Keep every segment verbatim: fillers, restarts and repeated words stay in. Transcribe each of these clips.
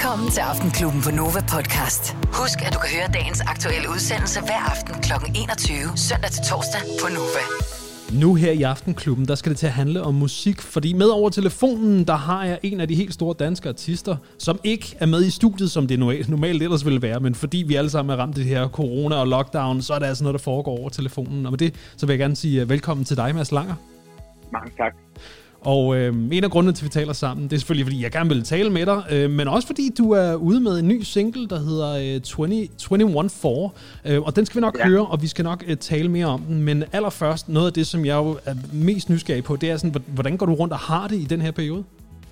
Velkommen til Aftenklubben på Nova Podcast. Husk, at du kan høre dagens aktuelle udsendelse hver aften klokken enogtyve, søndag til torsdag på Nova. Nu her i Aftenklubben, der skal det til at handle om musik, fordi med over telefonen, der har jeg en af de helt store danske artister, som ikke er med i studiet, som det normalt ellers ville være, men fordi vi alle sammen er ramt af det her corona og lockdown, så er det altså noget, der foregår over telefonen. Og med det, så vil jeg gerne sige velkommen til dig, Mads Langer. Mange tak. Og øh, en af grundene til, at vi taler sammen, det er selvfølgelig, fordi jeg gerne vil tale med dig, øh, men også fordi du er ude med en ny single, der hedder øh, tyve, enogtyve fire, øh, og den skal vi nok ja. høre, og vi skal nok øh, tale mere om den. Men allerførst, noget af det, som jeg jo er mest nysgerrig på, det er sådan, hvordan går du rundt og har det i den her periode?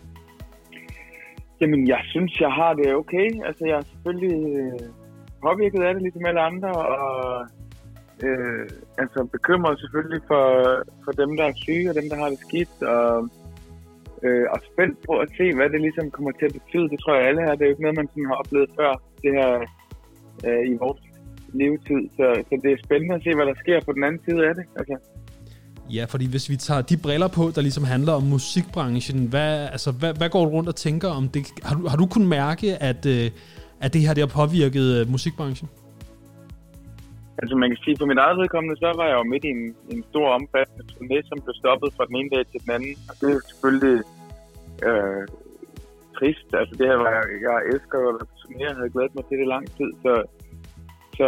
Jamen, jeg synes, jeg har det okay. Altså, jeg er selvfølgelig øh, påvirket af det, ligesom alle andre, og øh, altså bekymret selvfølgelig for, for dem, der er syge, og dem, der har det skidt, og, øh, og spændt på at se, hvad det ligesom kommer til at betyde. Det tror jeg alle her. Det er jo ikke noget, man sådan har oplevet før, det her øh, i vores levetid. Så, så det er spændende at se, hvad der sker på den anden side af det. Altså. Ja, fordi hvis vi tager de briller på, der ligesom handler om musikbranchen, hvad, altså, hvad, hvad går du rundt og tænker om det? Har du, har du kunnet mærke, at, øh, at det her det har påvirket øh, musikbranchen? Altså man kan sige, for mit eget vedkommende, så var jeg jo midt i en, en stor omfattende turné, som blev stoppet fra den ene dag til den anden. Og det er selvfølgelig øh, trist. Altså det her var jeg, jeg elsker jo at turnere, jeg havde glædet mig til det i lang tid. Så, så,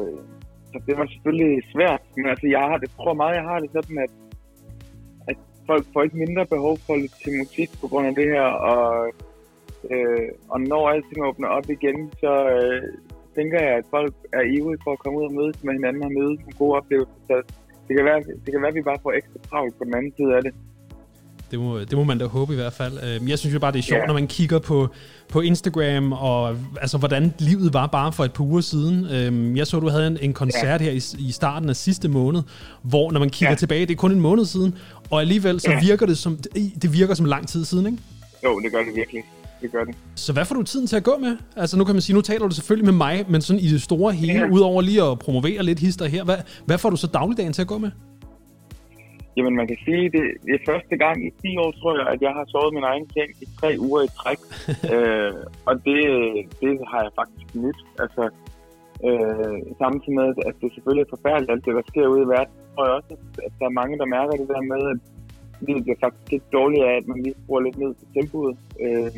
så det var selvfølgelig svært. Men altså jeg har det, tror meget, jeg har det sådan, at, at folk får ikke mindre behov for lidt til musik på grund af det her. Og, øh, og når alting åbner op igen, så Øh, tænker jeg, at folk er ivrige for at komme ud og mødes med hinanden og møde nogle gode oplevelser. Så det kan være, det kan være, at vi bare får ekstra travlt på den anden side af det. Det må, det må man da håbe i hvert fald. Jeg synes jo bare, det er sjovt, ja. når man kigger på, på Instagram, og altså, hvordan livet var bare for et par uger siden. Jeg så, du havde en, en koncert ja. her i, i starten af sidste måned, hvor når man kigger ja. tilbage, det er kun en måned siden, og alligevel så ja. virker det som, det virker som lang tid siden, ikke? Jo, det gør det virkelig. Det gør det. Så hvad får du tiden til at gå med? Altså nu kan man sige, nu taler du selvfølgelig med mig, men sådan i det store hele, ja. udover lige at promovere lidt hister her, hvad, hvad får du så dagligdagen til at gå med? Jamen man kan sige, det, det er første gang i ti år, tror jeg, at jeg har sovet min egen seng i tre uger i træk. øh, og det, det har jeg faktisk nyt. Altså øh, samtidig med, at det selvfølgelig er forfærdeligt, alt det, der sker ude i verden. Jeg tror også, at der er mange, der mærker det der med, at det bliver faktisk lidt dårligt af, at man lige bruger lidt ned til tempoet. Øh,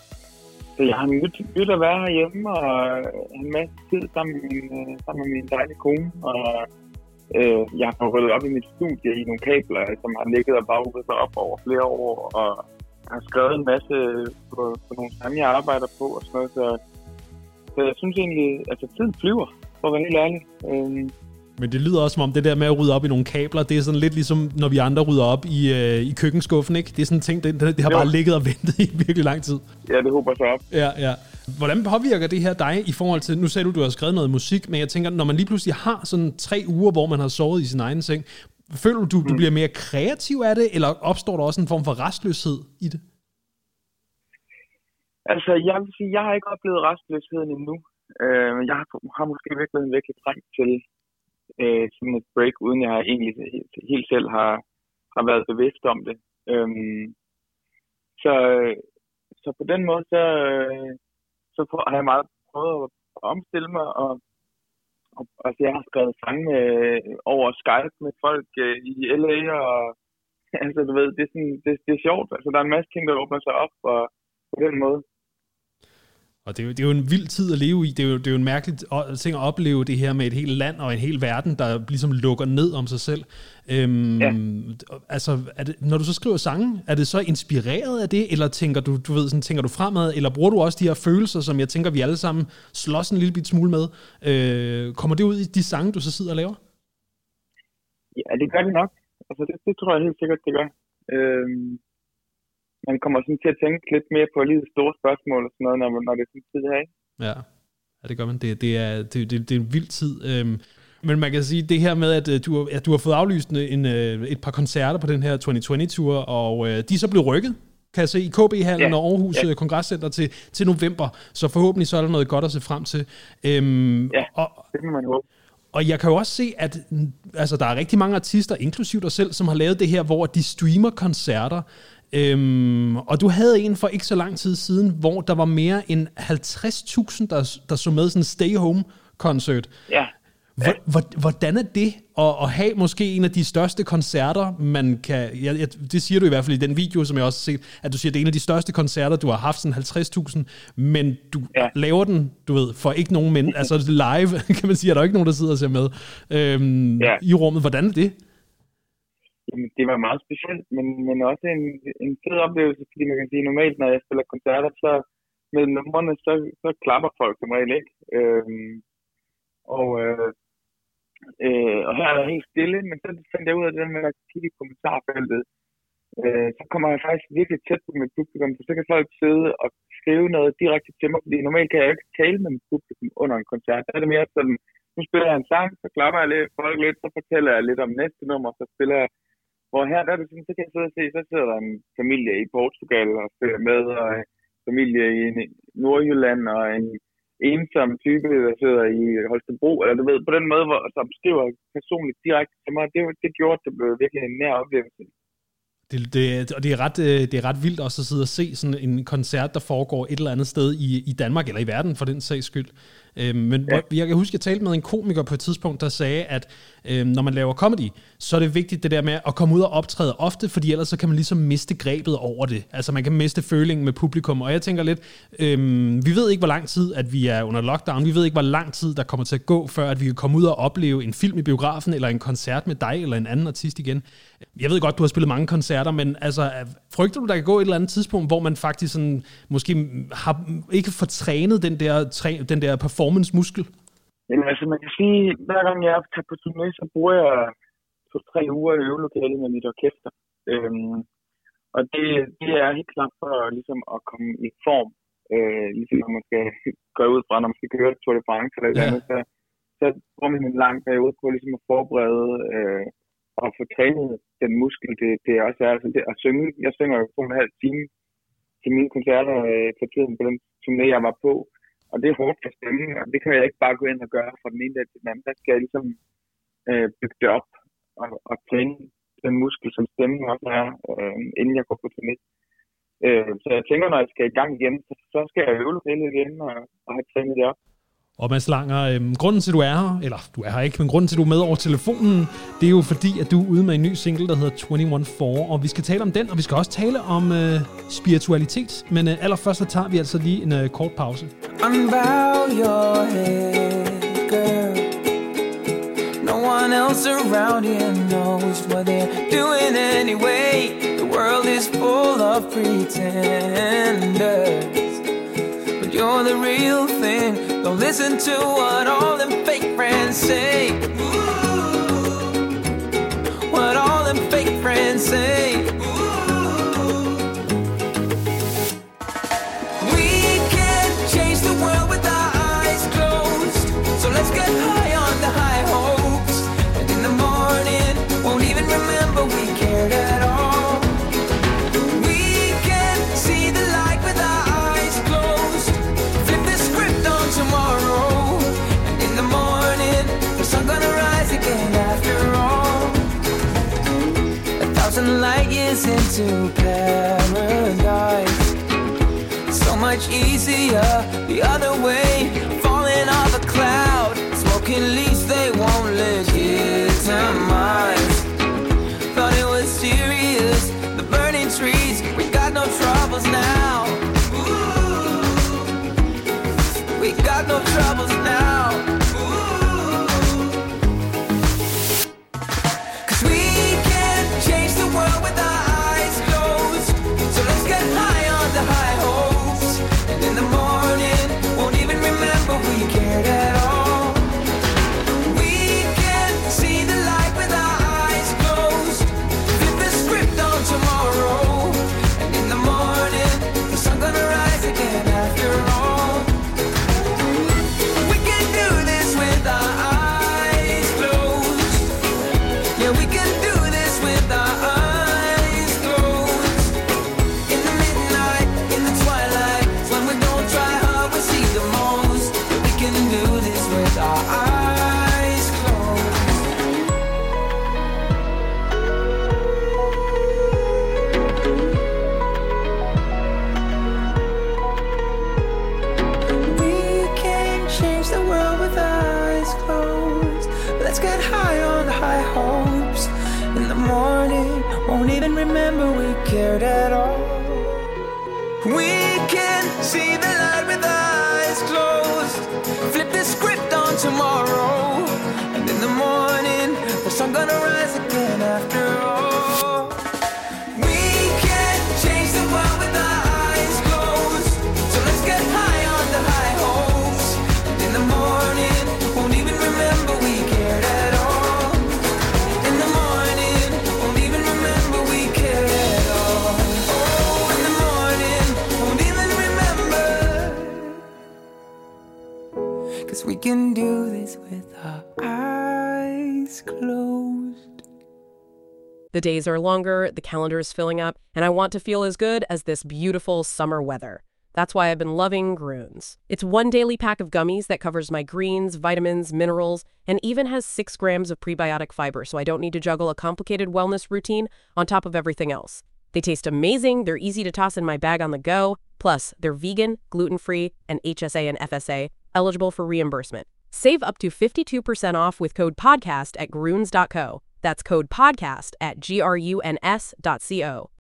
så jeg har nyt, nyt at være herhjemme og have en masse tid sammen med min, sammen med min dejlige kone. Og øh, jeg har ryddet op i mit studie i nogle kabler, som har ligget og bagudret sig op over flere år. Og jeg har skrevet en masse på, på nogle sange, jeg arbejder på og sådan noget. Så, så jeg synes egentlig, at altså, tiden flyver, for at være helt ærlig. Øh, Men det lyder også som om det der med at rydde op i nogle kabler, det er sådan lidt ligesom, når vi andre rydder op i, øh, i køkkenskuffen, ikke? Det er sådan en ting, det, det har jo. bare ligget og ventet i virkelig lang tid. Ja, det håber sig op. Ja, ja. Hvordan påvirker det her dig i forhold til, nu sagde du, du har skrevet noget musik, men jeg tænker, når man lige pludselig har sådan tre uger, hvor man har sovet i sin egen seng, føler du, du, mm. du bliver mere kreativ af det, eller opstår der også en form for restløshed i det? Altså, jeg vil sige, jeg har ikke oplevet restløsheden endnu. Øh, jeg har, har måske virkelig en virkelig trængt til Øh, sådan et break, uden jeg egentlig helt, helt selv har, har været bevidst om det. Øhm, så, så på den måde, så, så har jeg meget prøvet at omstille mig, og, og altså, jeg har skrevet sange øh, over Skype med folk øh, i L A, og altså, du ved, det er, sådan, det, det er sjovt. Altså, der er en masse ting, der åbner sig op, og på den måde. Og det er, jo, det er jo en vild tid at leve i. Det er jo, det er jo en mærkelig ting at opleve det her med et helt land og en hel verden, der ligesom lukker ned om sig selv. Øhm, ja. Altså, er det, når du så skriver sange, er det så inspireret af det, eller tænker du, du ved, sådan, tænker du fremad, eller bruger du også de her følelser, som jeg tænker, vi alle sammen slås en lille bit smule med? Øh, kommer det ud i de sange, du så sidder og laver? Ja, det gør det nok. Altså, det, det tror jeg helt sikkert, det gør. Øhm Man kommer sådan til at tænke lidt mere på livets store spørgsmål og sådan noget, når, når det er sådan tid her, ikke? Ja, ja det gør man. Det, det, er, det, det, det er en vild tid. Øhm, men man kan sige, det her med, at du, at du har fået aflyst en, et par koncerter på den her tyve tyve-tur, og øh, de er så blevet rykket, kan jeg se, i K B-hallen ja. og Aarhus ja. Kongresscenter til, til november. Så forhåbentlig så er der noget godt at se frem til. Øhm, ja, og, det må man håbe. Og jeg kan jo også se, at altså, der er rigtig mange artister, inklusiv dig selv, som har lavet det her, hvor de streamer koncerter. Øhm, og du havde en for ikke så lang tid siden, hvor der var mere end halvtreds tusind, der, der så med sådan en stay-home-koncert. Ja. Hvordan er det at, at have måske en af de største koncerter, man kan... Ja, det siger du i hvert fald i den video, som jeg også har set, at du siger, at det er en af de største koncerter, du har haft, sådan halvtreds tusind, men du ja. laver den, du ved, for ikke nogen mænd. Altså live, kan man sige, at der er ikke nogen, der sidder og ser med øhm, ja. i rummet. Hvordan er det? Jamen, det var meget specielt, men, men også en, en fed oplevelse, fordi man kan sige, normalt, når jeg spiller koncerter, så med numrene, så, så klapper folk som regel ikke. Øhm, og... Øh, Øh, og her er der helt stille, men så fandt jeg ud af det med at kigge i kommentarfeltet. Øh, så kommer jeg faktisk virkelig tæt på mit publikum, for så kan folk sidde og skrive noget direkte til mig, fordi normalt kan jeg ikke tale med mit publikum under en koncert. Der er det mere sådan, nu spiller jeg en sang, så klapper jeg lidt, folk lidt, så fortæller jeg lidt om næste nummer, så spiller jeg. Hvor her, der er det sådan, så kan jeg sidde og se, så sidder der en familie i Portugal og spiller med, og en familie i Nordjylland, og en ensom type, der sidder i Holstebro, eller du ved, på den måde, hvor, som skriver personligt direkte til mig, det, det gjorde, det blev virkelig en nær oplevelse. Det, det, og det er, ret, det er ret vildt også at sidde og se sådan en koncert, der foregår et eller andet sted i, i Danmark, eller i verden for den sags skyld. Øhm, men ja. Jeg kan huske, at jeg talte med en komiker på et tidspunkt, der sagde, at øhm, når man laver comedy, så er det vigtigt det der med at komme ud og optræde ofte, fordi ellers så kan man ligesom miste grebet over det. Altså man kan miste følingen med publikum. Og jeg tænker lidt, øhm, vi ved ikke, hvor lang tid, at vi er under lockdown. Vi ved ikke, hvor lang tid, der kommer til at gå, før at vi kan komme ud og opleve en film i biografen, eller en koncert med dig, eller en anden artist igen. Jeg ved godt, du har spillet mange koncerter, men altså, frygter du, der kan gå et eller andet tidspunkt, hvor man faktisk sådan, måske har ikke får trænet den der, den der performance-muskel? Jamen altså, man kan sige, hver gang jeg tager på turné, så bruger jeg to-tre uger i øvelokalet med mit orkester. Øhm, og det, det er helt klart for ligesom at komme i form. Øh, ligesom når man skal gå ud fra, når man skal køre Tour de France eller et eller andet, så, så bruger man en lang periode på ligesom at forberede øh, og få trænet den muskel, det, det også er. Altså det, at synge, jeg synger jo to og en halv time til mine koncerter øh, for tiden på den turné, jeg var på. Og det er hårdt for stemmen, og det kan jeg ikke bare gå ind og gøre fra den ene dag til den anden. Der skal jeg ligesom øh, bygge det op og, og træne den muskel, som stemmen også er, øh, inden jeg går på turné. Øh, så jeg tænker, når jeg skal i gang igen, så, så skal jeg øve lidt igen og, og have trænet det op. Og Mads Langer, øhm, grunden til, at du er her, eller du er her ikke, men grunden til, at du er med over telefonen, det er jo fordi, at du er ude med en ny single, der hedder enogtyve fire, og vi skal tale om den, og vi skal også tale om øh, spiritualitet. Men øh, allerførst så tager vi altså lige en øh, kort pause. Unbow your head, girl. No one else around here knows what they're doing anyway. The world is full of pretenders, but you're the real thing. Don't listen to what all them fake friends say. What all them fake friends say. We can change the world with our eyes closed. So let's get high on the high hopes. And in the morning, won't even remember we cared at all. We can see the light with our eyes closed. Flip the script on tomorrow. And in the morning, the sun gonna rise again after all. A thousand light years into paradise. So much easier the other way. Falling off a cloud. Smoking leaves they won't legitimize. Thought it was serious. The burning trees. We got no troubles now. We got no troubles now. Cause we can change the world with our eyes closed. So let's get high on the high hopes. And in the morning, won't even remember we cared at all. We can see the light with morning, won't even remember we cared at all. We can see the light with our eyes closed, flip the script on tomorrow, and in the morning the sun gonna rise again after all. We can change the world with our eyes closed, so let's get high on the high hopes, and in the morning won't even remember we cared at all. In the morning won't even remember we cared at all. Oh, in the morning won't even remember, 'cause we can do this with our eyes closed. The days are longer, the calendar is filling up, and I want to feel as good as this beautiful summer weather. That's why I've been loving Grüns. It's one daily pack of gummies that covers my greens, vitamins, minerals, and even has six grams of prebiotic fiber, so I don't need to juggle a complicated wellness routine on top of everything else. They taste amazing, they're easy to toss in my bag on the go, plus they're vegan, gluten-free, and H S A and F S A, eligible for reimbursement. Save up to fifty-two percent off with code PODCAST at grüns dot co. That's code PODCAST at G R U N S dot co.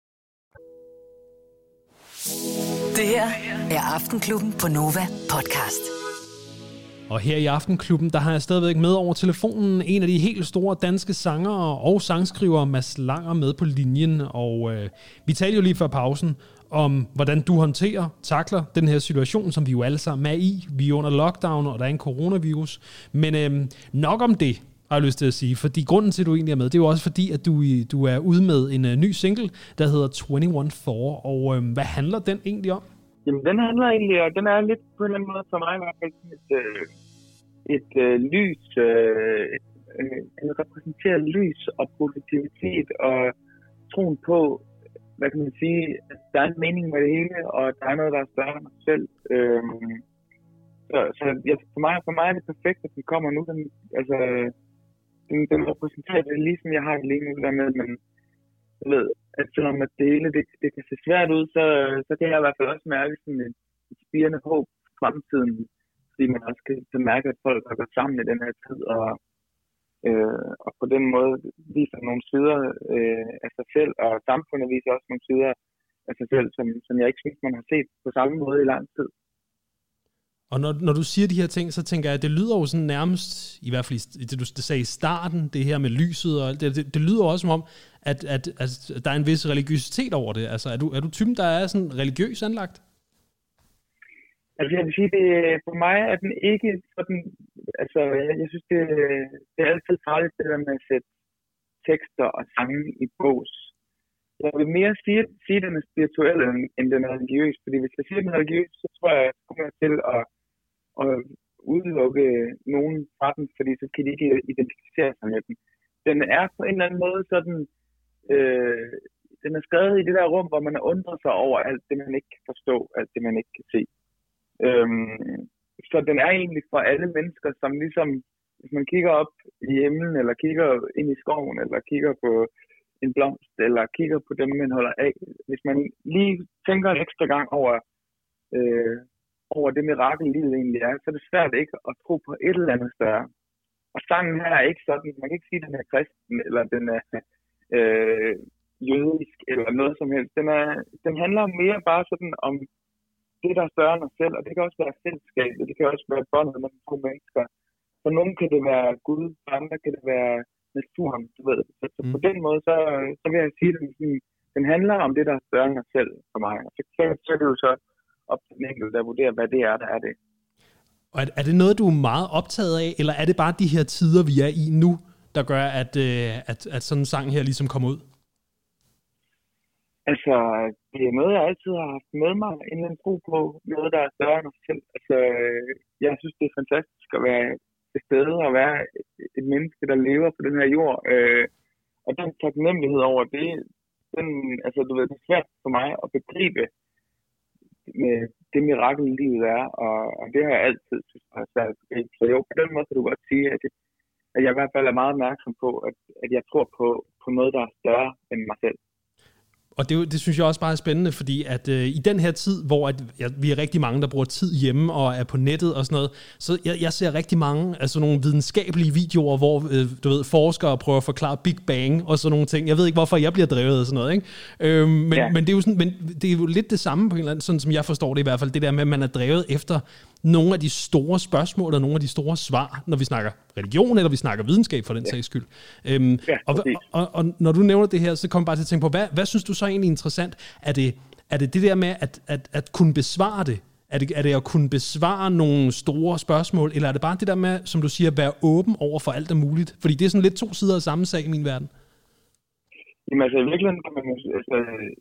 Det her er Aftenklubben på Nova podcast. Og her i Aftenklubben, der har jeg stadigvæk med over telefonen en af de helt store danske sangere og sangskrivere, Mads Langer, med på linjen. Og øh, vi talte jo lige før pausen om, hvordan du håndterer, takler den her situation, som vi jo alle sammen er i. Vi er under lockdown, og der er en coronavirus. Men øh, nok om det, har jeg lyst til at sige. Fordi grunden til, at du egentlig er med, det er jo også fordi, at du, du er ude med en uh, ny single, der hedder enogtyve four. Og øh, hvad handler den egentlig om? Jamen, den handler egentlig, og den er lidt på en eller anden måde for mig i hvert fald sådan et, øh, et øh, lys, øh, øh, en repræsenteret lys og positivitet og troen på, hvad kan man sige, at der er en mening med det hele, og der er noget, der er større end mig selv. Øh, så så ja, for, mig, for mig er det perfekt, at den kommer nu. Den, altså, den, den repræsenterer det lige som jeg har det lige nu der med, men jeg ved, at selvom at det hele det, det kan se svært ud, så, så kan jeg i hvert fald også mærke sådan et, et spirende håb for fremtiden, fordi man også kan mærke, at folk har gået sammen i den her tid, og, øh, og på den måde viser nogle sider øh, af sig selv, og samfundet viser også nogle sider af sig selv, som, som jeg ikke synes, man har set på samme måde i lang tid. Og når, når du siger de her ting, så tænker jeg, at det lyder jo sådan nærmest, i hvert fald i det du sagde i starten, det her med lyset, og det, det, det lyder også som om, at, at, at der er en vis religiøsitet over det. Altså, er du, er du typen, der er sådan religiøs anlagt? Altså, jeg vil sige, det, for mig er den ikke sådan, altså, jeg, jeg synes, det, det er altid farligt, det der med at sætte tekster og sange i bås. Jeg vil mere sige, sige at den er spirituel, end, end den er religiøs, fordi hvis jeg siger, at den er religiøs, så tror jeg, at jeg kommer til at og udelukke nogen fra den, fordi så kan de ikke identificere sig med den. Den er på en eller anden måde sådan, øh, den er skrevet i det der rum, hvor man undrer sig over alt det, man ikke kan forstå, alt det, man ikke kan se. Øhm, så den er egentlig for alle mennesker, som ligesom, hvis man kigger op i himlen, eller kigger ind i skoven, eller kigger på en blomst, eller kigger på dem, man holder af. Hvis man lige tænker en ekstra gang over, øh, over det mirakel, livet egentlig er, så er det svært ikke at tro på et eller andet større. Og sangen her er ikke sådan, man kan ikke sige, at den er kristen, eller den er øh, jødisk, eller noget som helst. Den, er, den handler mere bare sådan om det, der er større end os selv, og det kan også være fællesskabet, det kan også være båndet mellem to mennesker. For nogen kan det være Gud, for andre kan det være naturen, du ved. Så, så mm. på den måde, så, så vil jeg sige, at den, den handler om det, der er større end os selv for mig. Og så, så, så er det jo så op til den enkelte, der vurderer, hvad det er, der er det. Og er, er det noget, du er meget optaget af, eller er det bare de her tider, vi er i nu, der gør, at, øh, at, at sådan en sang her ligesom kommer ud? Altså, det er noget, jeg altid har haft med mig, en eller anden tro på, noget, der er større end os selv. Altså, jeg synes, det er fantastisk at være til stede og være et, et menneske, der lever på den her jord. Øh, og den taknemmelighed over det, den, altså, du ved, det er svært for mig at begribe med det mirakel, livet er, og, og det har jeg altid synes, det er svært at begribe. Så jo, på den måde kan du godt sige, at, det, at jeg i hvert fald er meget opmærksom på, at, at jeg tror på, på noget, der er større end mig selv. Og det, det synes jeg også bare er spændende, fordi at øh, i den her tid, hvor at, ja, vi er rigtig mange, der bruger tid hjemme og er på nettet og sådan noget, så jeg, jeg ser rigtig mange altså nogle videnskabelige videoer, hvor øh, du ved, forskere prøver at forklare Big Bang og sådan nogle ting. Jeg ved ikke, hvorfor jeg bliver drevet af sådan noget, ikke? Øh, men, ja. men, det er jo sådan, men det er jo lidt det samme på en eller anden, sådan som jeg forstår det i hvert fald, det der med, at man er drevet efter nogle af de store spørgsmål og nogle af de store svar, når vi snakker religion, eller vi snakker videnskab for den ja. sags skyld. Øhm, ja, og, og, og når du nævner det her, så kommer jeg bare til at tænke på, hvad, hvad synes du så egentlig interessant? Er det er det, det der med at, at, at kunne besvare det? Er det, er det at kunne besvare nogle store spørgsmål, eller er det bare det der med, som du siger, at være åben over for alt er muligt? Fordi det er sådan lidt to sider af samme sag i min verden. Jamen altså, i virkeligheden kan man altså,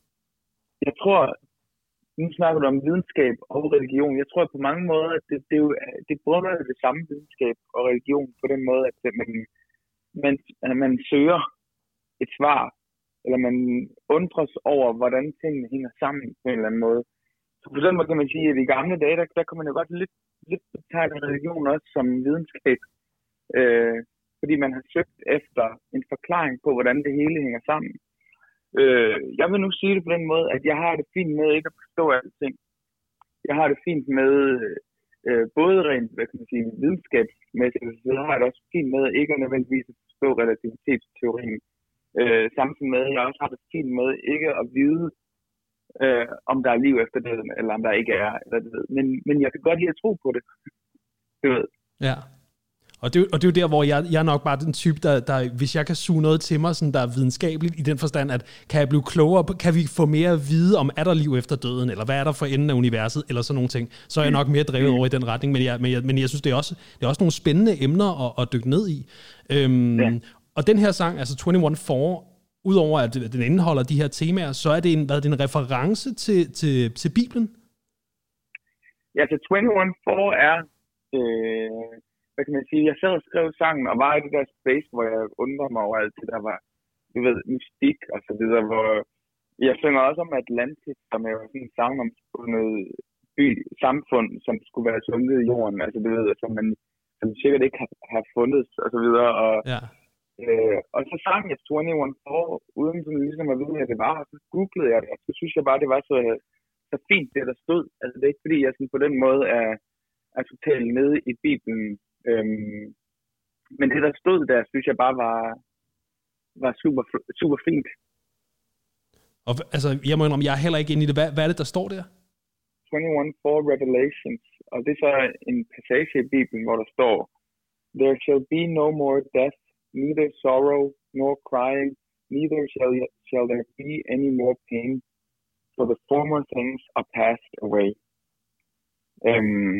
jeg tror, nu snakker du om videnskab og religion. Jeg tror på mange måder, at det, det, er jo, det bunder af det samme videnskab og religion på den måde, at man, man, at man søger et svar, eller man undres over, hvordan tingene hænger sammen på en eller anden måde. Så på den måde kan man sige, at i gamle dage, der, der kan man jo godt lidt, lidt betegne religion også som videnskab. Øh, fordi man har søgt efter en forklaring på, hvordan det hele hænger sammen. Øh, jeg vil nu sige det på den måde, at jeg har det fint med ikke at forstå alting. Jeg har det fint med, øh, både rent hvad kan man sige, videnskabsmæssigt, så har jeg det også fint med ikke at nødvendigvis at forstå relativitetsteorien. Øh, samtidig med, at jeg også har det fint med ikke at vide, øh, om der er liv efter døden, eller om der ikke er. Eller det ved. Men, men jeg kan godt lide at tro på det. Du ved. Ja. Og det, og det er jo der, hvor jeg, jeg er nok bare den type, der, der, hvis jeg kan suge noget til mig, sådan, der er videnskabeligt i den forstand, at kan jeg blive klogere, kan vi få mere at vide om, er der liv efter døden, eller hvad er der for enden af universet, eller sådan nogle ting, så er jeg nok mere drevet over i den retning, men jeg, men jeg, men jeg synes, det er, også, det er også nogle spændende emner at, at dykke ned i. Øhm, ja. Og den her sang, altså enogtyve four, udover at den indeholder de her temaer, så er det en, hvad er det, en reference til, til, til Bibelen? Ja, så enogtyve four er... Øh hvad kan man sige, jeg sad og skrev sangen, og var i det der space, hvor jeg undrer mig over alt det, der var, du ved, mystik og så videre, hvor jeg synger også om Atlantis, som er jo sådan en sang om noget by, samfund, som skulle være sunket i jorden, altså du ved, som man som sikkert ikke har, har fundet, og så videre, og, ja. øh, og så sang jeg enogtyve four, uden sådan ligesom at vide, hvad det var, og så googlede jeg det, og så synes jeg bare, det var så, så fint, det der stod, altså det er ikke fordi, jeg sådan på den måde er, er totalt nede i Bibelen. Øhm, men det, der stod der, synes jeg bare var, var super, super fint. Og altså, jeg må indrømme, jeg er heller ikke inde i det. Hvad, hvad er det, der står der? enogtyve four Revelations. Og det er så en passage i Bibelen, hvor der står: There shall be no more death, neither sorrow nor crying, neither shall, shall there be any more pain, for the former things are passed away. Øhm,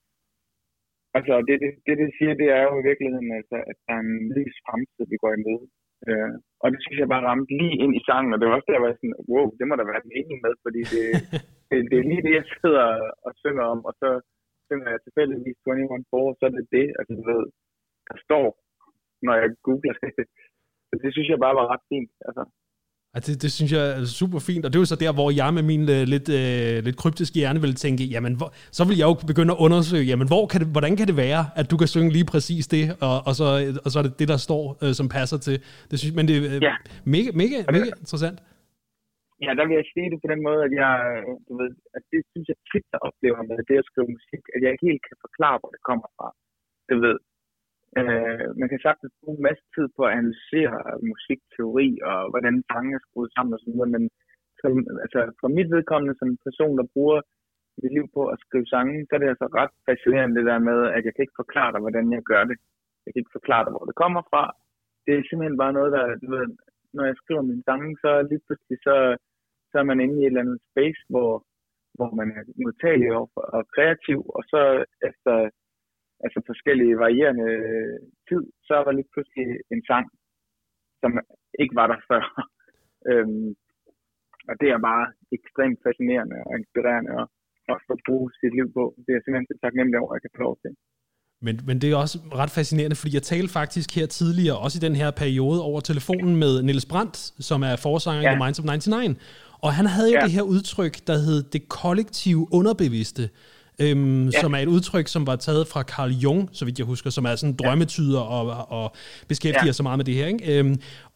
Altså, det, det, det, det siger, det er jo i virkeligheden, altså, at der er en lys fremtid, vi går i møde. Øh, og det synes jeg bare ramte lige ind i sangen, og det var også der, jeg var sådan, wow, det må der være den enige med, fordi det, det, det er lige det, jeg sidder og synger om, og så synger jeg tilfældigvis enogtyve four, så er det det, altså, du ved, der står, når jeg googler det. Så det synes jeg bare var ret fint, altså. Altså, det, det synes jeg er super fint, og det er jo så der, hvor jeg med min uh, lidt, uh, lidt kryptiske hjerne vil tænke, jamen, hvor, så vil jeg jo begynde at undersøge, jamen, hvor kan det, hvordan kan det være, at du kan synge lige præcis det, og, og, så, og så er det det, der står, uh, som passer til. Det synes, men det er uh, ja. mega, mega, mega interessant. Ja, der vil jeg sige det på den måde, at jeg, du ved, at det synes jeg tit, der oplever med det at skrive musik, at jeg ikke helt kan forklare, hvor det kommer fra. Du ved, Øh, man kan sagtens bruge en masse tid på at analysere musikteori og hvordan sange er skruet sammen og sådan noget, men som, altså, for mit vedkommende som en person, der bruger mit liv på at skrive sange, så er det altså ret fascinerende det der med, at jeg kan ikke forklare dig, hvordan jeg gør det. Jeg kan ikke forklare dig, hvor det kommer fra. Det er simpelthen bare noget, der, du ved, når jeg skriver mine sange, så lige pludselig, så, så er man inde i et eller andet space, hvor, hvor man er modtagelig og, og kreativ, og så efter altså forskellige varierende tid, så var lige pludselig en sang, som ikke var der før. øhm, og det er bare ekstremt fascinerende og inspirerende at, at bruge sit liv på. Det er simpelthen så taknemmelig over, at jeg kan få lov til. Men, men det er også ret fascinerende, fordi jeg talte faktisk her tidligere, også i den her periode, over telefonen med Niels Brandt, som er forsanger i ja. The Minds of ninety-nine. Og han havde jo ja. det her udtryk, der hed det kollektive underbevidste. Øhm, ja. Som er et udtryk, som var taget fra Carl Jung, så vidt jeg husker, som er sådan drømmetyder og, og beskæftiger ja. sig meget med det her. Ikke? Øhm,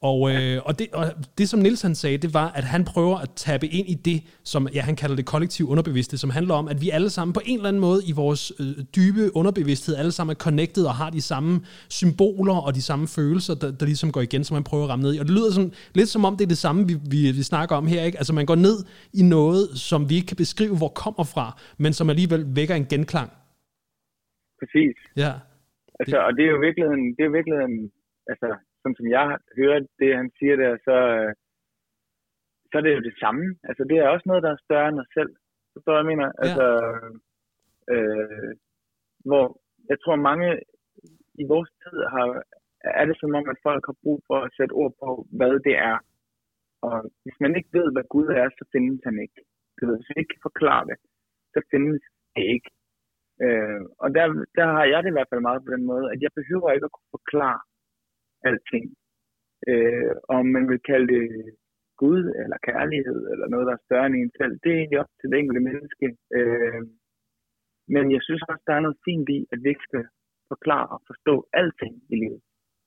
Og, øh, og, det, og det, som Niels han sagde, det var, at han prøver at tappe ind i det, som ja, han kalder det kollektiv underbevidste, som handler om, at vi alle sammen på en eller anden måde i vores øh, dybe underbevidsthed, alle sammen er connected og har de samme symboler og de samme følelser, der, der ligesom går igen, som man prøver at ramme ned i. Og det lyder sådan, lidt som om, det er det samme, vi, vi, vi snakker om her, ikke? Altså man går ned i noget, som vi ikke kan beskrive, hvor kommer fra, men som alligevel vækker en genklang. Præcis. Ja. Altså, og det er jo virkeligheden, det er virkeligheden, altså, som, som jeg hører det, han siger der, så, så er det jo det samme. Altså, det er også noget, der er større end os selv. Forstår du, jeg mener? Altså, ja. øh, hvor jeg tror, mange i vores tid har, er det som om, at folk har brug for at sætte ord på, hvad det er. Og hvis man ikke ved, hvad Gud er, så findes han ikke. Hvis man ikke kan forklare det, så findes det ikke. Øh, og der, der har jeg det i hvert fald meget på den måde, at jeg behøver ikke at kunne forklare alting. Øh, om man vil kalde det Gud, eller kærlighed, eller noget, der er større end en selv, det er egentlig op til det enkelte menneske. Øh, men jeg synes også, der er noget fint i, at vi ikke skal forklare og forstå alting i livet.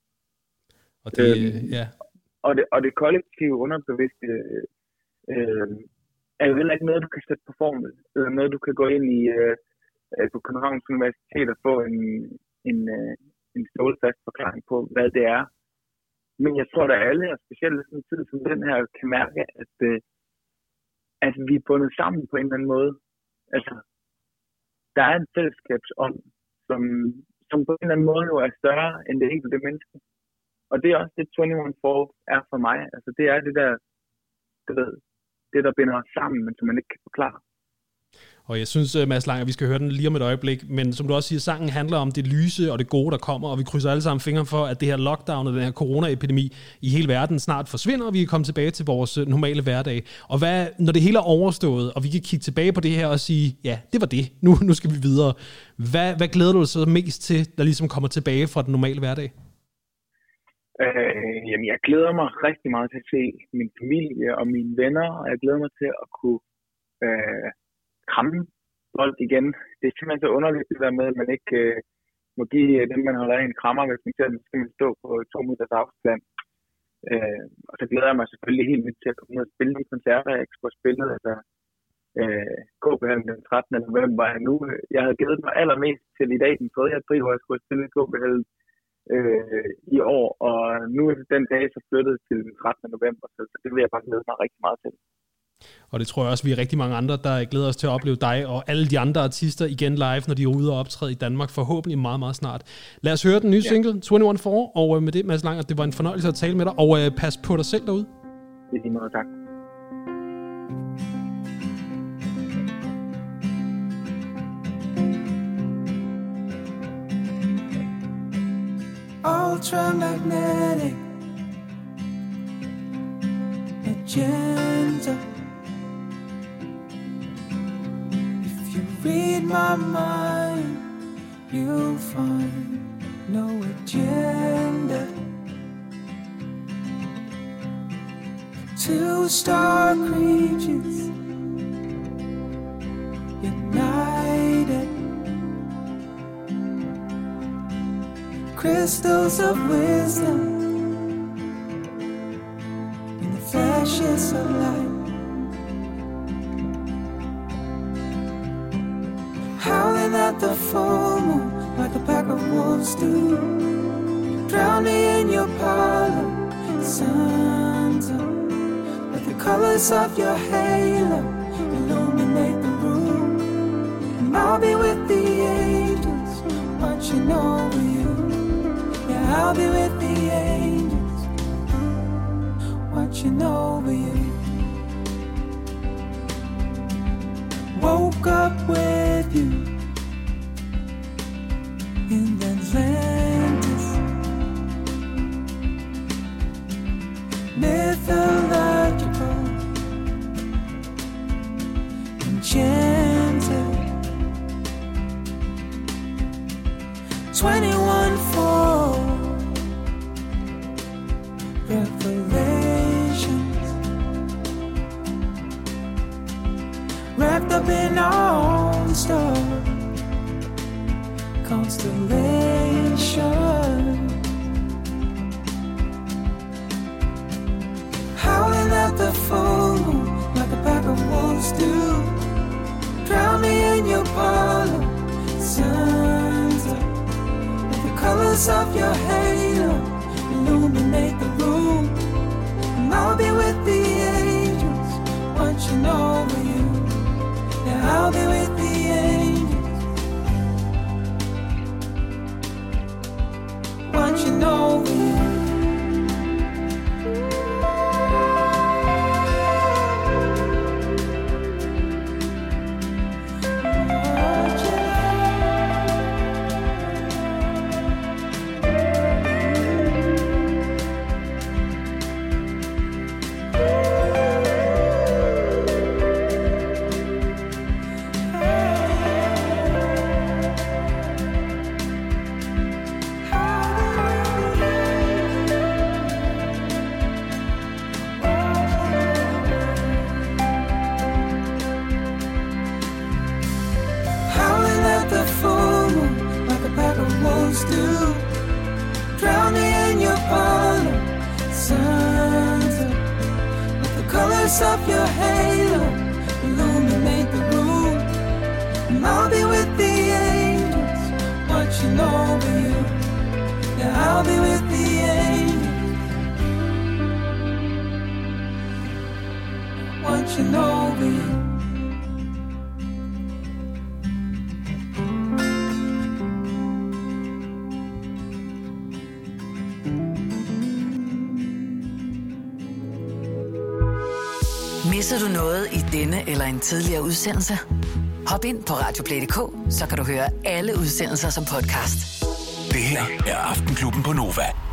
Og det, øh, ja. og det, og det kollektive underbevidste øh, er jo heller ikke noget, du kan sætte på formel. Det er noget, du kan gå ind i øh, på Københavns Universitet og få en, en, øh, en stålfast forklaring på, hvad det er. Men jeg tror, at alle, og specielt sådan en tid som den her, kan mærke, at, øh, at vi er bundet sammen på en eller anden måde. Altså, der er en fællesskabsånd, som, som på en eller anden måde jo er større end det enkelte menneske. Og det er også det, enogtyve four er for mig. Altså, det er det der, du ved, det der binder os sammen, men som man ikke kan forklare. Og jeg synes, Mads Langer, vi skal høre den lige om et øjeblik, men som du også siger, sangen handler om det lyse og det gode, der kommer, og vi krydser alle sammen fingre for, at det her lockdown og den her coronaepidemi i hele verden snart forsvinder, og vi kan komme tilbage til vores normale hverdag. Og hvad, når det hele er overstået, og vi kan kigge tilbage på det her og sige, ja, det var det, nu, nu skal vi videre. Hvad, hvad glæder du dig så mest til, der ligesom kommer tilbage fra den normale hverdag? Øh, jamen, jeg glæder mig rigtig meget til at se min familie og mine venner, og jeg glæder mig til at kunne øh, kramme bold igen. Det er simpelthen så underligt det der med, at man ikke øh, må give dem, man holder af en krammer, hvis man ser, så skal man stå på to meters afstand. Øh, og så glæder jeg mig selvfølgelig helt vildt til at komme ned og spille de koncerter, jeg ikke skulle have spillet. Altså, øh, K B-hallen den trettende november nu. Jeg havde glædet mig allermest til i dag, den tredje april, hvor jeg skulle have spillet K B-hallen øh, i år. Og nu er det den dag, så flyttet til den trettende november, så det vil jeg bare glæde mig rigtig meget til. Og det tror jeg også, vi er rigtig mange andre, der glæder os til at opleve dig og alle de andre artister igen live, når de er ude og optræde i Danmark, forhåbentlig meget, meget snart. Lad os høre den nye single, enogtyve four, og med det, Mads Langer, det var en fornøjelse at tale med dig, og uh, pas på dig selv derude. Det er lige meget, tak. Ultramagnetic agenda. Read my mind, you'll find no agenda. Two star creatures united, crystals of wisdom in the flashes of light. Howling at the full moon like a pack of wolves do. Drown me in your parlor, suns up. Let the colors of your halo illuminate the room. And I'll be with the angels watching over you. Yeah, I'll be with the angels watching over you. Woke up with you in Atlantis, mythological, enchanted. Twenty-one four revelations wrapped up in our own story. Constellation, the full moon like a pack of wolves do. Drown me in your parlor, Santa. Let the colors of your halo illuminate the room, and I'll be with the angels watching over you. Yeah, I'll be with the angels watching over you. Of your halo illuminate the room, and I'll be with the angels watching over you. Yeah, I'll be with the angels watching over you. Misser du noget i denne eller en tidligere udsendelse? Hop ind på radioplay punktum d k, så kan du høre alle udsendelser som podcast. Det her er Aftenklubben på Nova.